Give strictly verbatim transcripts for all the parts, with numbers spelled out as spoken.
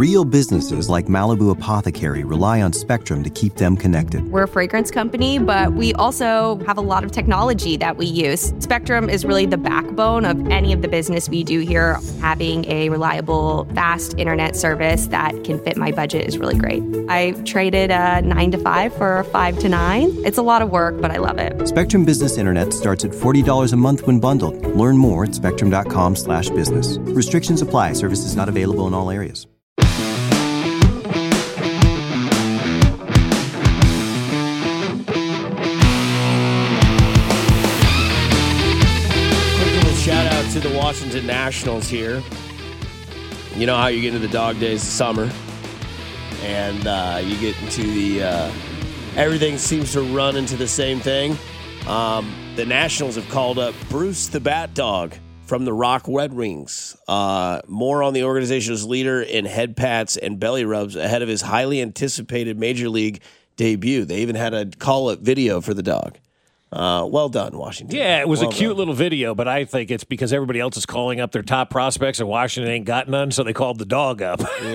Real businesses like Malibu Apothecary rely on Spectrum to keep them connected. We're a fragrance company, but we also have a lot of technology that we use. Spectrum is really the backbone of any of the business we do here. Having a reliable, fast internet service that can fit my budget is really great. I traded a nine to five for a five to nine. It's a lot of work, but I love it. Spectrum Business Internet starts at forty dollars a month when bundled. Learn more at spectrum.com slash business. Restrictions apply. Services not available in all areas. Shout out to the Washington Nationals here. You know how you get into the dog days of summer, and uh, you get into the uh, everything seems to run into the same thing. Um, the Nationals have called up Bruce the Bat Dog from the Rock Red Wings. Uh, more on the organization's leader in head pats and belly rubs ahead of his highly anticipated Major League debut. They even had a call-up video for the dog. Uh, well done, Washington. Yeah, it was well a cute done. little video, but I think it's because everybody else is calling up their top prospects and Washington ain't got none, so they called the dog up. Yeah.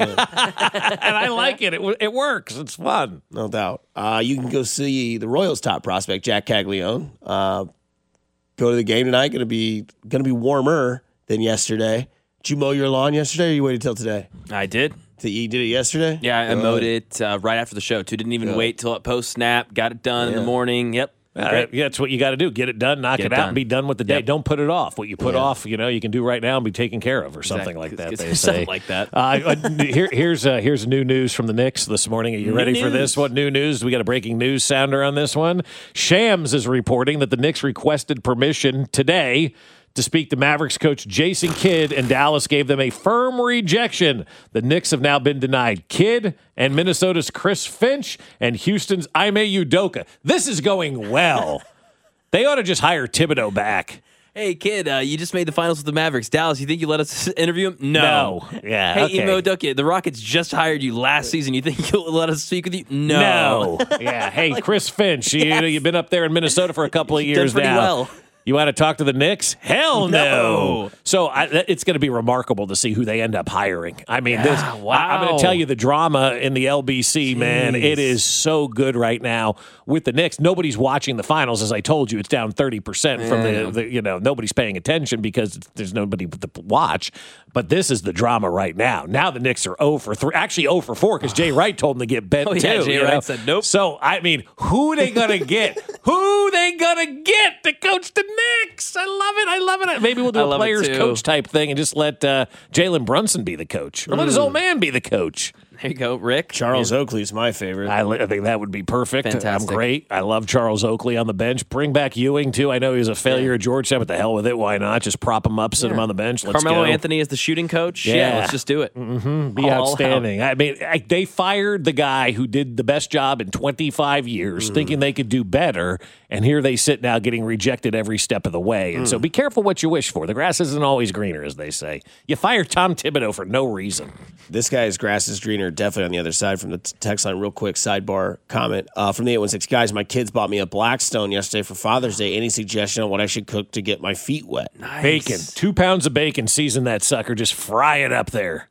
And I like it. It it works. It's fun. No doubt. Uh, you can go see the Royals' top prospect, Jack Caglione. Uh, go to the game tonight. Going to be going to be warmer than yesterday. Did you mow your lawn yesterday, or you waited till today? I did. You did it yesterday? Yeah, I Good. mowed it uh, right after the show, too. Didn't even Good. wait till it post-snap. Got it done Yeah. in the morning. Yep. Uh, yeah, that's what you got to do. Get it done, knock Get it, it out, done. and be done with the day. Yep. Don't put it off. What you put Yeah. off, you know, you can do right now and be taken care of, or something Exactly. like that. It's- They it's say something like that. Uh, here, here's uh, here's new news from the Knicks this morning. Are you New ready for news. this? What new news? We got a breaking news sounder on this one. Shams is reporting that the Knicks requested permission today to speak to Mavericks coach Jason Kidd, and Dallas gave them a firm rejection. The Knicks have now been denied Kidd and Minnesota's Chris Finch and Houston's Ime Udoka. This is going well. They ought to just hire Thibodeau back. Hey, kid, uh, you just made the finals with the Mavericks. Dallas, you think you let us interview him? No. No. Yeah, Hey, okay. Imo Udoka, the Rockets just hired you last season. You think you'll let us speak with you? No. No. Yeah. Hey, Chris Finch, you, Yes. you've been up there in Minnesota for a couple of You've done years pretty now. well. You want to talk to the Knicks? Hell no. No. So I, it's going to be remarkable to see who they end up hiring. I mean, Yeah, this, wow. I, am going to tell you the drama in the L B C, man. Jeez. It is so good right now with the Knicks. Nobody's watching the finals, as I told you. It's down thirty percent from Yeah. the, the, you know, nobody's paying attention because there's nobody to watch. But this is the drama right now. Now the Knicks are zero for three, actually zero for four because Jay Wright told them to get bent Oh, yeah, too. Jay you Wright know? said nope. So, I mean, who they going to get? Who they going to get to coach the Knicks? I love it. I love it. Maybe we'll do I a love it, players too. coach type thing and just let uh, Jalen Brunson be the coach. Or let his old man be the coach. There you go, Rick. Charles Oakley's my favorite. I, li- I think that would be perfect. Fantastic. I'm great. I love Charles Oakley on the bench. Bring back Ewing, too. I know he was a failure at Georgetown, but the hell with it. Why not? Just prop him up, sit him on the bench. Let's Carmelo go. Anthony is the shooting coach. Yeah. Yeah, let's just do it. Mm-hmm. Be All outstanding. I mean, I, they fired the guy who did the best job in twenty-five years, Mm. thinking they could do better, and here they sit now getting rejected every step of the way. And Mm. so be careful what you wish for. The grass isn't always greener, as they say. You fire Tom Thibodeau for no reason. This guy's grass is greener, definitely on the other side from the t- text line. Real quick sidebar comment uh, from the eight one six. Guys, my kids bought me a Blackstone yesterday for Father's Day. Any suggestion on what I should cook to get my feet wet? Nice. Bacon. Two pounds of bacon. Season that sucker. Just fry it up there.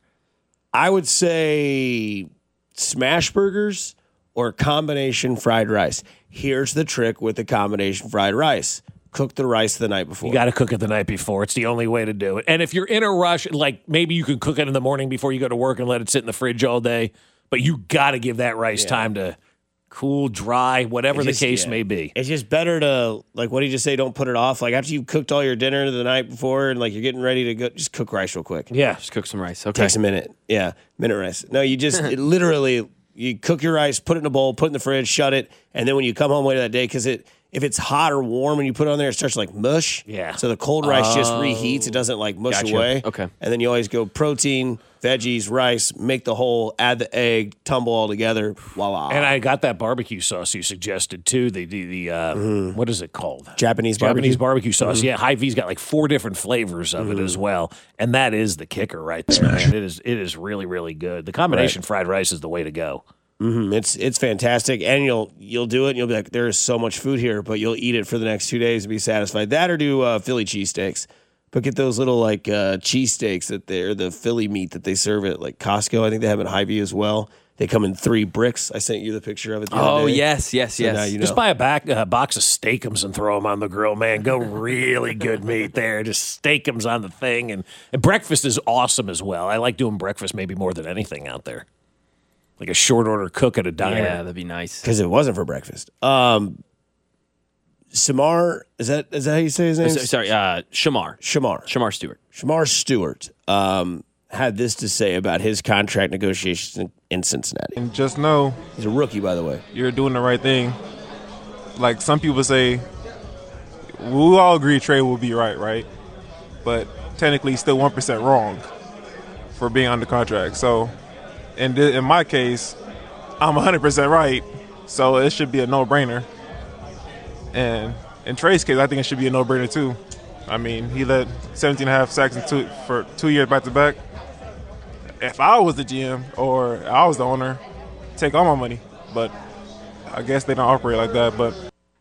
I would say smash burgers or combination fried rice. Here's the trick with the combination fried rice. Cook the rice the night before. You got to cook it the night before. It's the only way to do it. And if you're in a rush, like maybe you can cook it in the morning before you go to work and let it sit in the fridge all day, but you got to give that rice Yeah. time to cool, dry, whatever It the just- case yeah. may be. It's just better to, like, what did you just say? Don't put it off. Like, after you've cooked all your dinner the night before and, like, you're getting ready to go, just cook rice real quick. Yeah. Just cook some rice. Okay. Takes a minute. Yeah, minute rice. No, you just it literally, you cook your rice, put it in a bowl, put it in the fridge, shut it, and then when you come home later that day, because it, if it's hot or warm and you put it on there, it starts to, like, mush. Yeah. So the cold rice just reheats. It doesn't, like, mush Gotcha. away. Okay. And then you always go protein, veggies, rice, make the whole, add the egg, tumble all together. Voila. And I got that barbecue sauce you suggested too. The the, the uh, what is it called? Japanese Japanese barbecue. barbecue sauce. Yeah, Hy-Vee's got like four different flavors of it as well, and that is the kicker right there. Man. It is it is really really good. The combination fried rice is the way to go. Mm, It's it's fantastic, and you'll you'll do it, and you'll be like, there is so much food here, but you'll eat it for the next two days and be satisfied. That or do uh, Philly cheesesteaks. but get those little like uh, cheesesteaks that they're the Philly meat that they serve at like Costco. I think they have in Hy-Vee as well. They come in three bricks. I sent you the picture of it the oh, other day. yes, yes, So yes. now you know. Just buy a back, uh, box of Steakums and throw them on the grill, man. Go really good meat there. Just Steakums on the thing. And, and breakfast is awesome as well. I like doing breakfast maybe more than anything out there. Like a short order cook at a diner. Yeah, that'd be nice. Because it wasn't for breakfast. Um, Samar, is that is that how you say his name? So- sorry, uh, Shamar. Shamar. Shamar Stewart. Shamar Stewart um, had this to say about his contract negotiations in, in Cincinnati. And just know He's a rookie, by the way. you're doing the right thing. Like some people say, we all agree Trey will be right, right? But technically, he's still one percent wrong for being under contract. So, in th- in my case, I'm one hundred percent right. So it should be a no-brainer. And in Trey's case, I think it should be a no-brainer too. I mean, he led seventeen and a half sacks in two, for two years back-to-back. If I was the G M or I was the owner, take all my money. But I guess they don't operate like that. But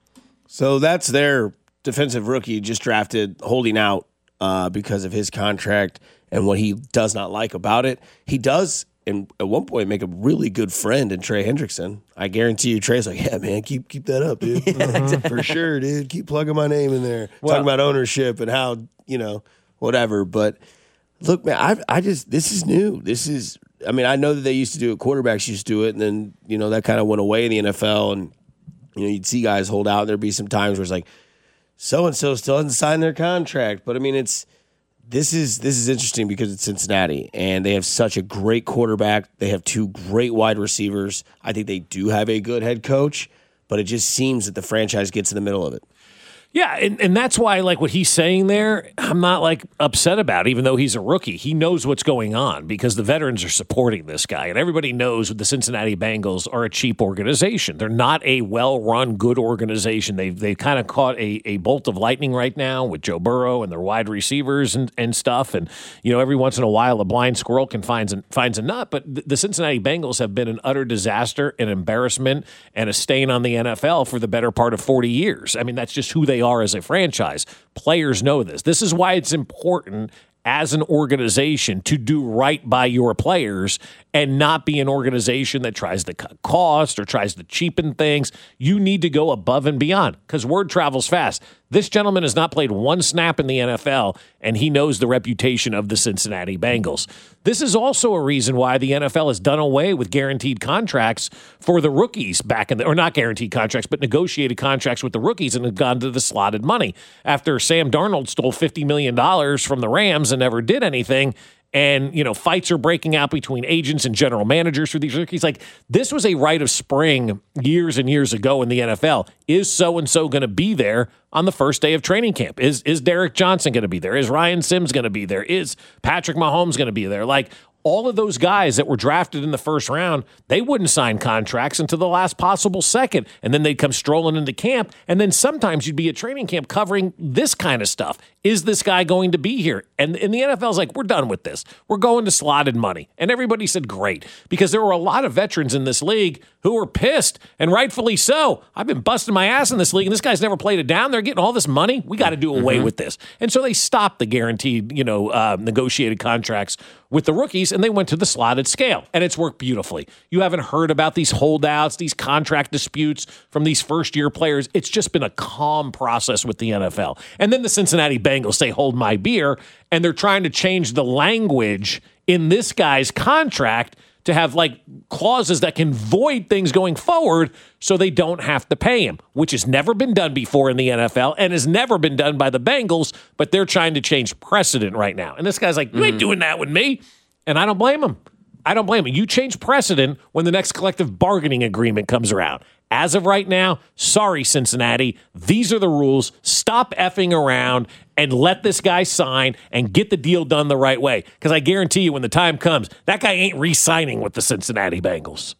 So that's their defensive rookie just drafted, holding out uh, because of his contract and what he does not like about it. He does, and at one point, make a really good friend in Trey Hendrickson. I guarantee you, Trey's like, yeah, man, keep keep that up, dude. Mhm. For sure, dude. Keep plugging my name in there. Well- Talking about ownership and how, you know, whatever. But look, man, I I just, this is new. This is, I mean, I know that they used to do it. Quarterbacks used to do it. And then, you know, that kind of went away in the N F L. And, you know, you'd see guys hold out. There'd be some times where it's like, so-and-so still hasn't signed their contract. But, I mean, it's, This is this is interesting because it's Cincinnati, and they have such a great quarterback. They have two great wide receivers. I think they do have a good head coach, but it just seems that the franchise gets in the middle of it. Yeah, and, and that's why, like, what he's saying there, I'm not, like, upset about, even though he's a rookie. He knows what's going on because the veterans are supporting this guy, and everybody knows the Cincinnati Bengals are a cheap organization. They're not a well-run, good organization. They've, they've kind of caught a, a bolt of lightning right now with Joe Burrow and their wide receivers and, and stuff, and, you know, every once in a while a blind squirrel can find a, finds a nut, but the, the Cincinnati Bengals have been an utter disaster, an embarrassment, and a stain on the N F L for the better part of forty years. I mean, that's just who they are as a franchise. Players know this. This is why it's important as an organization to do right by your players and not be an organization that tries to cut costs or tries to cheapen things. You need to go above and beyond because word travels fast. This gentleman has not played one snap in the N F L, and he knows the reputation of the Cincinnati Bengals. This is also a reason why the N F L has done away with guaranteed contracts for the rookies back in the, or not guaranteed contracts, but negotiated contracts with the rookies and have gone to the slotted money. After Sam Darnold stole fifty million dollars from the Rams and never did anything, and, you know, fights are breaking out between agents and general managers for these rookies. Like, this was a rite of spring years and years ago in the N F L. Is so-and-so going to be there on the first day of training camp? Is is Derek Johnson going to be there? Is Ryan Sims going to be there? Is Patrick Mahomes going to be there? Like, all of those guys that were drafted in the first round, they wouldn't sign contracts until the last possible second. And then they'd come strolling into camp. And then sometimes you'd be at training camp covering this kind of stuff. Is this guy going to be here? And, and the N F L's like, we're done with this. We're going to slotted money. And everybody said, great. Because there were a lot of veterans in this league who were pissed, and rightfully so. I've been busting my ass in this league, and this guy's never played it down. They're getting all this money. We got to do away mm-hmm. with this. And so they stopped the guaranteed, you know, uh, negotiated contracts with the rookies, and they went to the slotted scale, and it's worked beautifully. You haven't heard about these holdouts, these contract disputes from these first-year players. It's just been a calm process with the N F L. And then the Cincinnati Bengals say, hold my beer, and they're trying to change the language in this guy's contract to have, like, clauses that can void things going forward so they don't have to pay him, which has never been done before in the N F L and has never been done by the Bengals, but they're trying to change precedent right now. And this guy's like, you ain't doing that with me. And I don't blame him. I don't blame him. You change precedent when the next collective bargaining agreement comes around. As of right now, sorry, Cincinnati, these are the rules. Stop effing around and let this guy sign and get the deal done the right way. Because I guarantee you when the time comes, that guy ain't re-signing with the Cincinnati Bengals.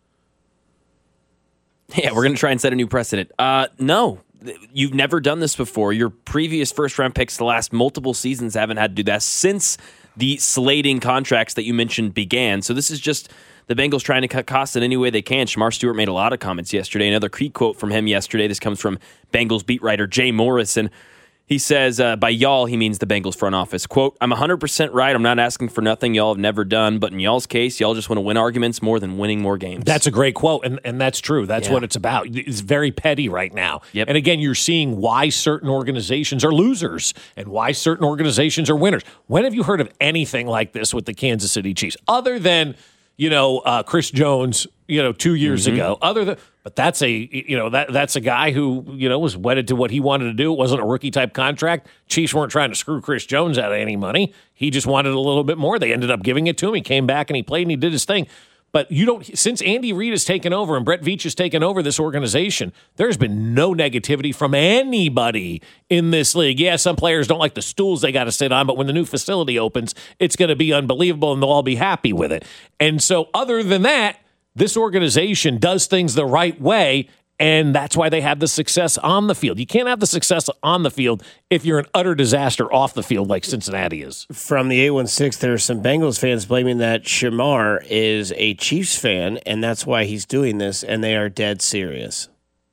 Yeah, we're going to try and set a new precedent. Uh, no, you've never done this before. Your previous first-round picks the last multiple seasons haven't had to do that since the slating contracts that you mentioned began. So this is just the Bengals trying to cut costs in any way they can. Shamar Stewart made a lot of comments yesterday. Another key quote from him yesterday. This comes from Bengals beat writer Jay Morrison. He says, uh, by y'all, he means the Bengals front office. Quote, I'm one hundred percent right. I'm not asking for nothing y'all have never done, but in y'all's case, y'all just want to win arguments more than winning more games. That's a great quote, and, and that's true. That's Yeah. what it's about. It's very petty right now. Yep. And again, you're seeing why certain organizations are losers and why certain organizations are winners. When have you heard of anything like this with the Kansas City Chiefs, other than, you know, uh, Chris Jones, you know, two years Mm-hmm. ago? Other than, but that's a, you know, that that's a guy who, you know, was wedded to what he wanted to do. It wasn't a rookie type contract. Chiefs weren't trying to screw Chris Jones out of any money. He just wanted a little bit more. They ended up giving it to him. He came back and he played and he did his thing. But you don't, since Andy Reid has taken over and Brett Veach has taken over this organization, there's been no negativity from anybody in this league. Yeah, some players don't like the stools they got to sit on, but when the new facility opens, it's going to be unbelievable and they'll all be happy with it. And so other than that, this organization does things the right way, and that's why they have the success on the field. You can't have the success on the field if you're an utter disaster off the field like Cincinnati is. From the eight one six, there are some Bengals fans blaming that Shamar is a Chiefs fan, and that's why he's doing this, and they are dead serious.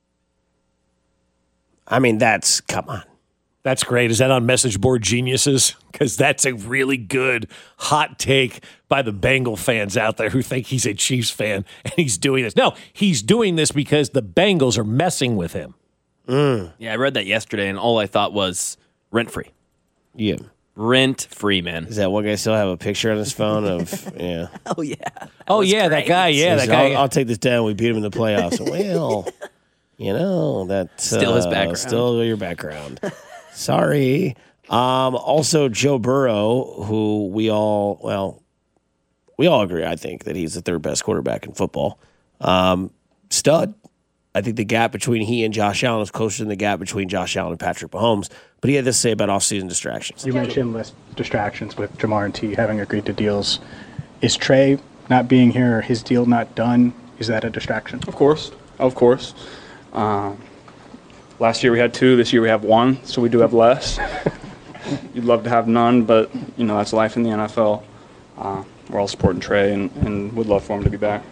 I mean, that's, come on. That's great. Is that on Message Board Geniuses? Because that's a really good hot take by the Bengal fans out there who think he's a Chiefs fan and he's doing this. No, he's doing this because the Bengals are messing with him. Mm. Yeah, I read that yesterday, and all I thought was rent-free. Yeah. Rent-free, man. Does that one guy still have a picture on his phone of, yeah. Oh, yeah. Oh, yeah, that guy. Yeah, that Says, guy. I'll, I'll take this down. We beat him in the playoffs. Well, you know, that's Still his uh, background. Still your background. Sorry. Um, also, Joe Burrow, who we all, well, we all agree, I think, that he's the third best quarterback in football. Um, stud. I think the gap between he and Josh Allen is closer than the gap between Josh Allen and Patrick Mahomes. But he had this to say about offseason distractions. You mentioned less distractions with Jamar and T having agreed to deals. Is Trey not being here, or his deal not done, is that a distraction? Of course, of course. Um, last year we had two, this year we have one, so we do have less. You'd love to have none, but, you know, that's life in the N F L. Uh, we're all supporting Trey and, and would love for him to be back.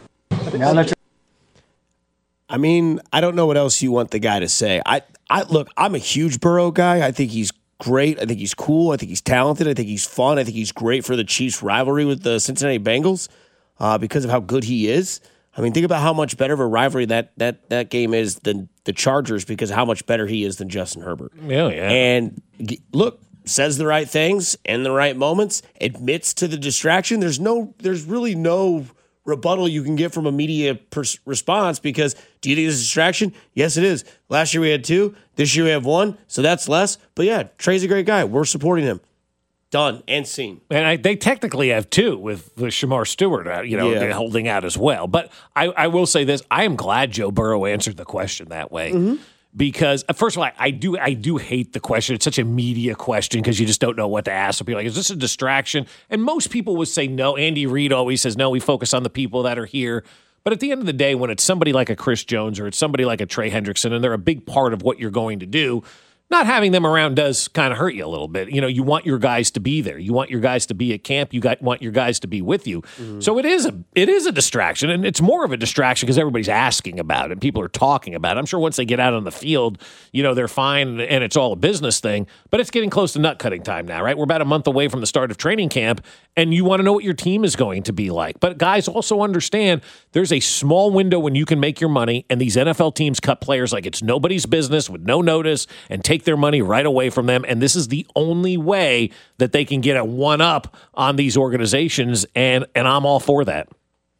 I mean, I don't know what else you want the guy to say. I, I look, I'm a huge Burrow guy. I think he's great. I think he's cool. I think he's talented. I think he's fun. I think he's great for the Chiefs' rivalry with the Cincinnati Bengals uh, because of how good he is. I mean, think about how much better of a rivalry that that that game is than the Chargers because of how much better he is than Justin Herbert. Yeah, yeah. And look, says the right things in the right moments, admits to the distraction. There's no, there's really no rebuttal you can get from a media pers- response because do you think it's a distraction? Yes, it is. Last year we had two. This year we have one, so that's less. But yeah, Trey's a great guy. We're supporting him. Done and seen. And I, they technically have two with the Shamar Stewart, uh, you know, Yeah. holding out as well. But I, I will say this: I am glad Joe Burrow answered the question that way. Mm-hmm. Because uh, first of all, I, I do I do hate the question. It's such a media question because you just don't know what to ask. So people are like, is this a distraction? And most people would say no. Andy Reid always says no. We focus on the people that are here. But at the end of the day, when it's somebody like a Chris Jones or it's somebody like a Trey Hendrickson, and they're a big part of what you're going to do, not having them around does kind of hurt you a little bit. You know, you want your guys to be there. You want your guys to be at camp. You got, want your guys to be with you. Mm-hmm. So it is a it is a distraction, and it's more of a distraction because everybody's asking about it and people are talking about it. I'm sure once they get out on the field, you know, they're fine and it's all a business thing. But it's getting close to nut cutting time now, right? We're about a month away from the start of training camp, and you want to know what your team is going to be like. But guys also understand there's a small window when you can make your money, and these N F L teams cut players like it's nobody's business with no notice and take their money right away from them. And this is the only way that they can get a one-up on these organizations, and and I'm all for that.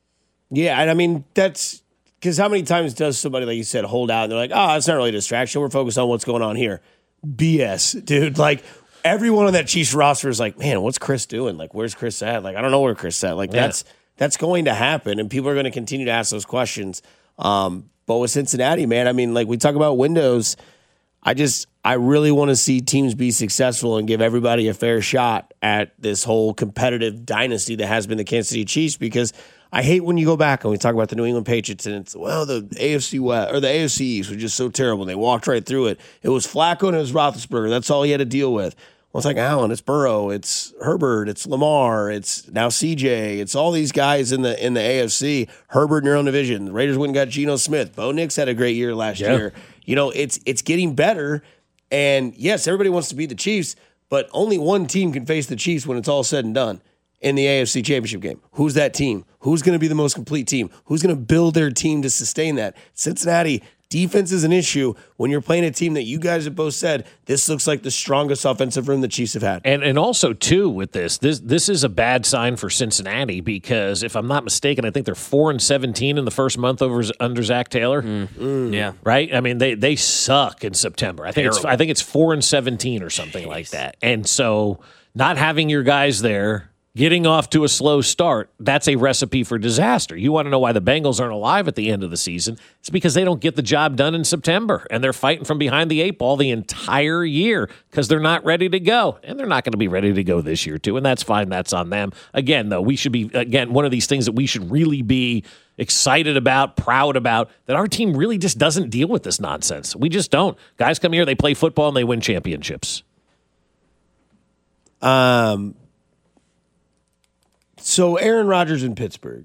Yeah, and I mean, that's because how many times does somebody, like you said, hold out and they're like, oh, it's not really a distraction. We're focused on what's going on here. B S, dude. Like, everyone on that Chiefs roster is like, man, what's Chris doing? Like, where's Chris at? Like, I don't know where Chris at. Like, yeah. that's that's going to happen, and people are going to continue to ask those questions. Um, but with Cincinnati, man, I mean, like, we talk about windows. I just, I really want to see teams be successful and give everybody a fair shot at this whole competitive dynasty that has been the Kansas City Chiefs, because I hate when you go back and we talk about the New England Patriots and it's, well, the A F C West or the A F C East was just so terrible. They walked right through it. It was Flacco and it was Roethlisberger. That's all he had to deal with. Well, it's like Allen, it's Burrow, it's Herbert, it's Lamar, it's now C J. It's all these guys in the in the A F C. Herbert in their own division. The Raiders went and got Geno Smith. Bo Nix had a great year last yeah. year. You know, it's it's getting better. And yes, everybody wants to beat the Chiefs, but only one team can face the Chiefs when it's all said and done in the A F C Championship game. Who's that team? Who's going to be the most complete team? Who's going to build their team to sustain that? Cincinnati, defense is an issue when you're playing a team that you guys have both said, this looks like the strongest offensive room the Chiefs have had. And and also, too, with this, this this is a bad sign for Cincinnati because if I'm not mistaken, I think they're four and seventeen in the first month over under Zach Taylor. Mm. Mm. Yeah. Right? I mean, they they suck in September. I think Terrible. it's I think it's four and seventeen or something Jeez. like that. And so not having your guys there, getting off to a slow start, that's a recipe for disaster. You want to know why the Bengals aren't alive at the end of the season? It's because they don't get the job done in September, and they're fighting from behind the eight ball the entire year because they're not ready to go, and they're not going to be ready to go this year, too, and that's fine. That's on them. Again, though, we should be, again, one of these things that we should really be excited about, proud about, that our team really just doesn't deal with this nonsense. We just don't. Guys come here, they play football, and they win championships. Um... So Aaron Rodgers in Pittsburgh.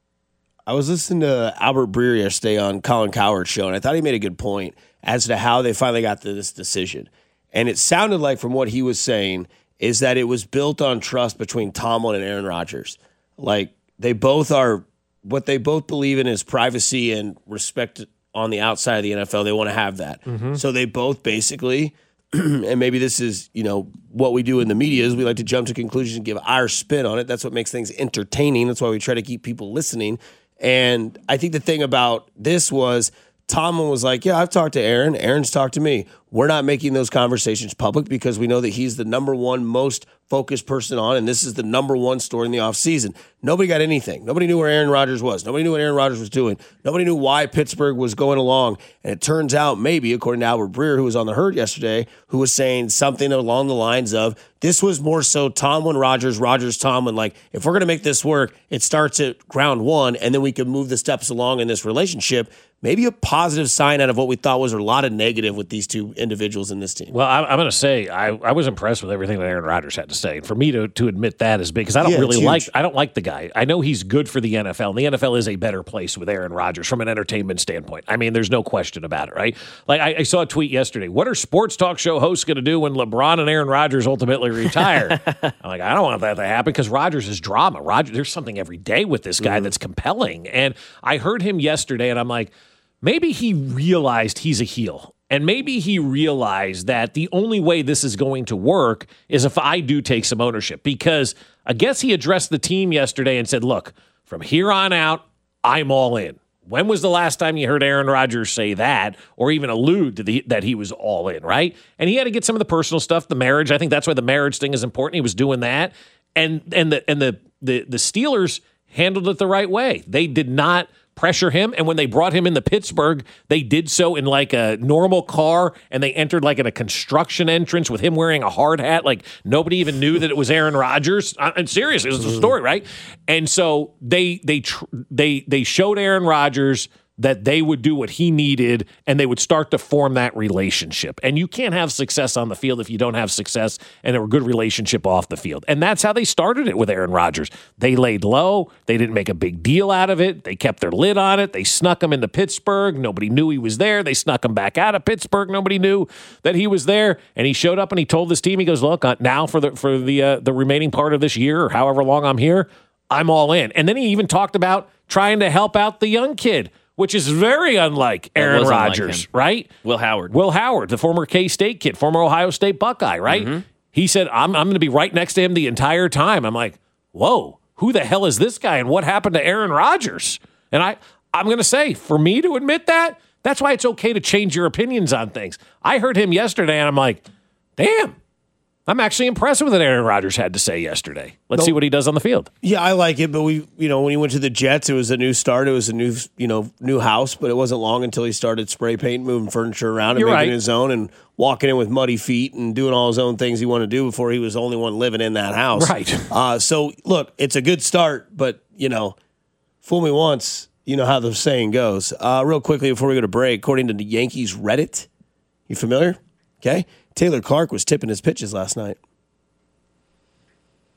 I was listening to Albert Breer yesterday on Colin Cowherd's show, and I thought he made a good point as to how they finally got to this decision. And it sounded like from what he was saying is that it was built on trust between Tomlin and Aaron Rodgers. Like they both are, what they both believe in is privacy and respect on the outside of the N F L. They want to have that. Mm-hmm. So they both basically, and maybe this is, you know, what we do in the media is we like to jump to conclusions and give our spin on it. That's what makes things entertaining. That's why we try to keep people listening. And I think the thing about this was Tomlin was like, yeah, I've talked to Aaron. Aaron's talked to me. We're not making those conversations public because we know that he's the number one most focused person on, and this is the number one story in the offseason. Nobody got anything. Nobody knew where Aaron Rodgers was. Nobody knew what Aaron Rodgers was doing. Nobody knew why Pittsburgh was going along. And it turns out maybe, according to Albert Breer, who was on the Herd yesterday, who was saying something along the lines of, this was more so Tomlin, Rodgers, Rodgers, Tomlin. Like, if we're going to make this work, it starts at ground one, and then we can move the steps along in this relationship. Maybe a positive sign out of what we thought was a lot of negative with these two individuals in this team. Well, I'm, I'm going to say I, I was impressed with everything that Aaron Rodgers had to say. And for me to to admit that is big because I don't Yeah, really it's like huge. I don't like the guy. I know he's good for the N F L. And the N F L is a better place with Aaron Rodgers from an entertainment standpoint. I mean, there's no question about it, right? Like I, I saw a tweet yesterday. What are sports talk show hosts going to do when LeBron and Aaron Rodgers ultimately retire? I'm like, I don't want that to happen because Rodgers is drama. Rodgers, there's something every day with this guy mm-hmm. that's compelling. And I heard him yesterday, and I'm like, maybe he realized he's a heel. And maybe he realized that the only way this is going to work is if I do take some ownership. Because I guess he addressed the team yesterday and said, look, from here on out, I'm all in. When was the last time you heard Aaron Rodgers say that or even allude to the, that he was all in, right? And he had to get some of the personal stuff, the marriage. I think that's why the marriage thing is important. He was doing that. And and the and the the, the Steelers handled it the right way. They did not pressure him, and when they brought him into Pittsburgh, they did so in like a normal car, and they entered like in a construction entrance with him wearing a hard hat, like nobody even knew that it was Aaron Rodgers. And seriously, it was a story, right? And so they they tr- they they showed Aaron Rodgers that they would do what he needed, and they would start to form that relationship. And you can't have success on the field if you don't have success and a good relationship off the field. And that's how they started it with Aaron Rodgers. They laid low. They didn't make a big deal out of it. They kept their lid on it. They snuck him into Pittsburgh. Nobody knew he was there. They snuck him back out of Pittsburgh. Nobody knew that he was there. And he showed up and he told this team, he goes, look, uh, now for the for the uh, the remaining part of this year or however long I'm here, I'm all in. And then he even talked about trying to help out the young kid, which is very unlike Aaron Rodgers, unlike right? Will Howard. Will Howard, the former K-State kid, former Ohio State Buckeye, right? Mm-hmm. He said, I'm, I'm going to be right next to him the entire time. I'm like, whoa, who the hell is this guy and what happened to Aaron Rodgers? And I, I'm going to say, for me to admit that, that's why it's okay to change your opinions on things. I heard him yesterday, and I'm like, damn. I'm actually impressed with what Aaron Rodgers had to say yesterday. Let's nope. see what he does on the field. Yeah, I like it, but we, you know, when he went to the Jets, it was a new start. It was a new, you know, new house, but it wasn't long until he started spray painting, moving furniture around, and You're making right. it his own, and walking in with muddy feet and doing all his own things he wanted to do before he was the only one living in that house. Right. Uh, so, look, it's a good start, but, you know, fool me once, you know how the saying goes. Uh, real quickly before we go to break, according to the Yankees Reddit, you familiar? Okay. Taylor Clark was tipping his pitches last night.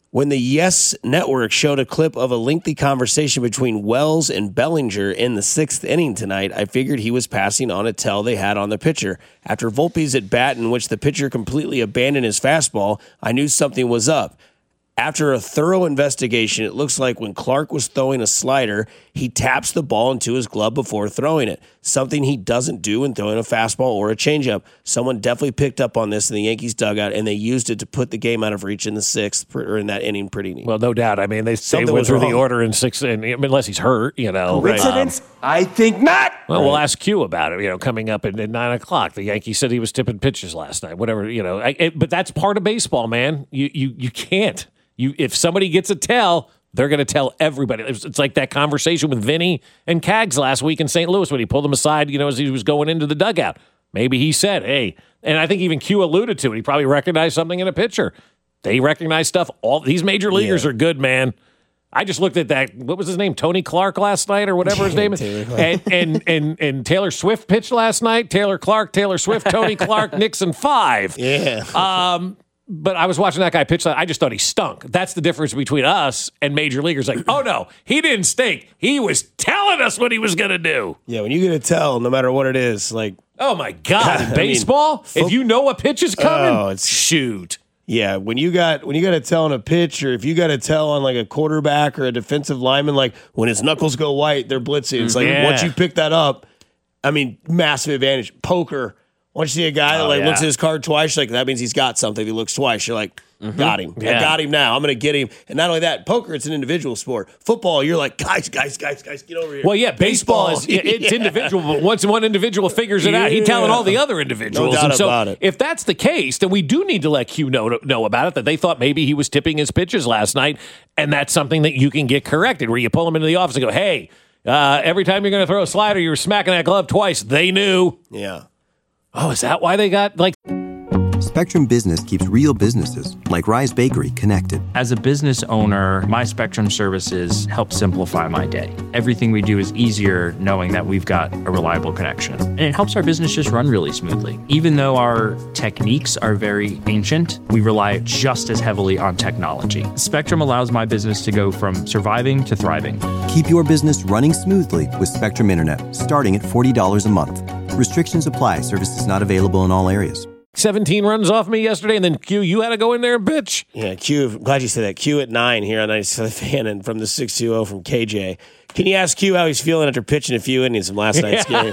When the Yes Network showed a clip of a lengthy conversation between Wells and Bellinger in the sixth inning tonight, I figured he was passing on a tell they had on the pitcher. After Volpe's at bat in which the pitcher completely abandoned his fastball, I knew something was up. After a thorough investigation, it looks like when Clark was throwing a slider, he taps the ball into his glove before throwing it, something he doesn't do when throwing a fastball or a changeup. Someone definitely picked up on this in the Yankees dugout, and they used it to put the game out of reach in the sixth or in that inning pretty neat. Well, no doubt. I mean, they, they went through the order in six, and, unless he's hurt, you know. Coincidence? Um, I think not. Well, right. We'll ask Q about it, you know, coming up at, at nine o'clock. The Yankees said he was tipping pitches last night, whatever, you know. I, it, but that's part of baseball, man. You you you can't. You, if somebody gets a tell, they're going to tell everybody. It's, it's like that conversation with Vinny and Cags last week in Saint Louis when he pulled him aside, you know, as he was going into the dugout. Maybe he said, hey, and I think even Q alluded to it. He probably recognized something in a pitcher. They recognize stuff. All these major leaguers yeah. are good, man. I just looked at that. What was his name? Tony Clark last night or whatever his name is. and, and, and, and Taylor Swift pitched last night. Taylor Clark, Taylor Swift, Tony Clark, Nixon five. Yeah. Um, But I was watching that guy pitch. I just thought he stunk. That's the difference between us and major leaguers. Like, oh, no, he didn't stink. He was telling us what he was going to do. Yeah, when you get a tell, no matter what it is, like. Oh, my God. In baseball, mean, fo- if you know a pitch is coming, oh, it's, shoot. Yeah, when you got when you got a tell on a pitch, or if you got a tell on like a quarterback or a defensive lineman, like when his knuckles go white, they're blitzing. It's like yeah. once you pick that up, I mean, massive advantage. Poker. Once you see a guy that oh, like yeah. looks at his card twice, like that means he's got something. If he looks twice, you're like, mm-hmm. got him. Yeah. I got him now. I'm going to get him. And not only that, poker, it's an individual sport. Football, you're like, guys, guys, guys, guys, get over here. Well, yeah, baseball, baseball is it's yeah. individual, but once one individual figures it yeah. out, he's telling all the other individuals. No doubt and so about it. If that's the case, then we do need to let Q know, know about it, that they thought maybe he was tipping his pitches last night, and that's something that you can get corrected, where you pull him into the office and go, hey, uh, every time you're going to throw a slider, you're smacking that glove twice. They knew. Yeah. Oh, is that why they got, like... Spectrum Business keeps real businesses, like Rise Bakery, connected. As a business owner, my Spectrum services help simplify my day. Everything we do is easier knowing that we've got a reliable connection. And it helps our business just run really smoothly. Even though our techniques are very ancient, we rely just as heavily on technology. Spectrum allows my business to go from surviving to thriving. Keep your business running smoothly with Spectrum Internet, starting at forty dollars a month. Restrictions apply. Services not available in all areas. seventeen runs off me yesterday, and then Q, you had to go in there and bitch. Yeah, Q, I'm glad you said that. Q at nine here on ninety-seven Fan and from the six two zero from K J. Can you ask Q how he's feeling after pitching a few innings from last night's game?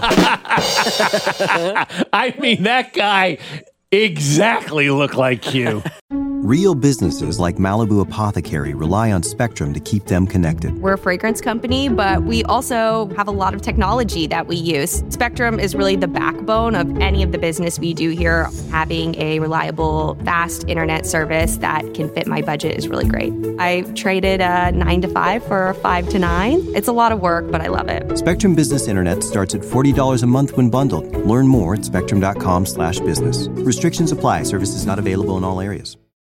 I mean, that guy exactly looked like Q. Real businesses like Malibu Apothecary rely on Spectrum to keep them connected. We're a fragrance company, but we also have a lot of technology that we use. Spectrum is really the backbone of any of the business we do here. Having a reliable, fast internet service that can fit my budget is really great. I traded a nine to five for a five to nine. It's a lot of work, but I love it. Spectrum Business Internet starts at forty dollars a month when bundled. Learn more at spectrum dot com slash business. Restrictions apply. Services not available in all areas.